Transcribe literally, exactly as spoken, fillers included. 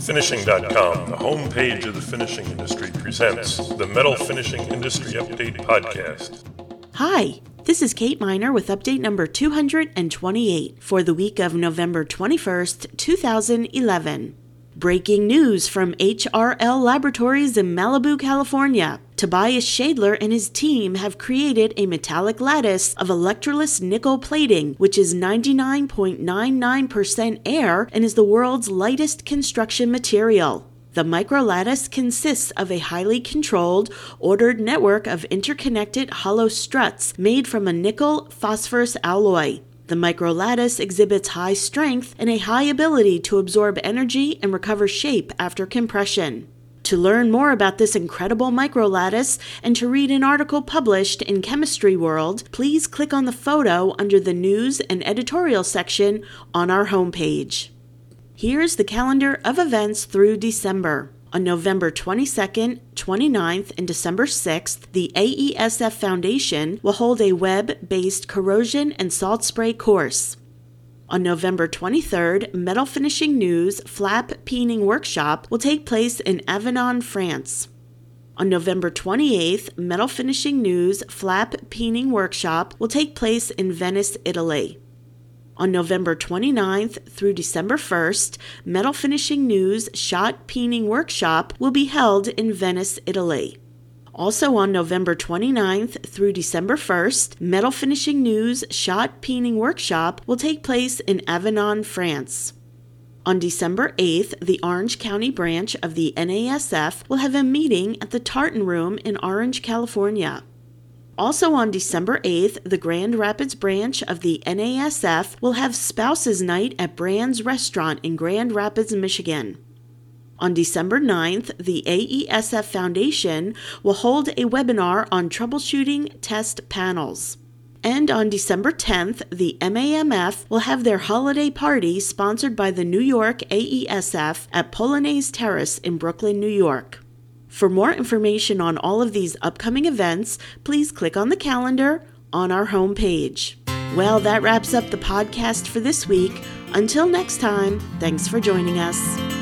Finishing dot com, the homepage of the finishing industry, presents the Metal Finishing Industry Update Podcast. Hi, this is Kate Miner with update number two hundred twenty-eight for the week of November twenty-first, two thousand eleven. Breaking news from H R L Laboratories in Malibu, California. Tobias Schadler and his team have created a metallic lattice of electroless nickel plating, which is ninety-nine point nine nine percent air and is the world's lightest construction material. The microlattice consists of a highly controlled, ordered network of interconnected hollow struts made from a nickel-phosphorus alloy. The microlattice exhibits high strength and a high ability to absorb energy and recover shape after compression. To learn more about this incredible microlattice and to read an article published in Chemistry World, please click on the photo under the News and Editorial section on our homepage. Here's the calendar of events through December. On November twenty-second, twenty-ninth, and December sixth, the A E S F Foundation will hold a web-based corrosion and salt spray course. On November twenty-third, Metal Finishing News Flap Peening Workshop will take place in Avignon, France. On November twenty-eighth, Metal Finishing News Flap Peening Workshop will take place in Venice, Italy. On November twenty-ninth through December first, Metal Finishing News Shot Peening Workshop will be held in Venice, Italy. Also on November twenty-ninth through December first, Metal Finishing News Shot Peening Workshop will take place in Avignon, France. On December eighth, the Orange County branch of the N A S F will have a meeting at the Tartan Room in Orange, California. Also on December eighth, the Grand Rapids branch of the N A S F will have Spouses Night at Brand's Restaurant in Grand Rapids, Michigan. On December ninth, the A E S F Foundation will hold a webinar on troubleshooting test panels. And on December tenth, the M A M F will have their holiday party sponsored by the New York A E S F at Polonaise Terrace in Brooklyn, New York. For more information on all of these upcoming events, please click on the calendar on our homepage. Well, that wraps up the podcast for this week. Until next time, thanks for joining us.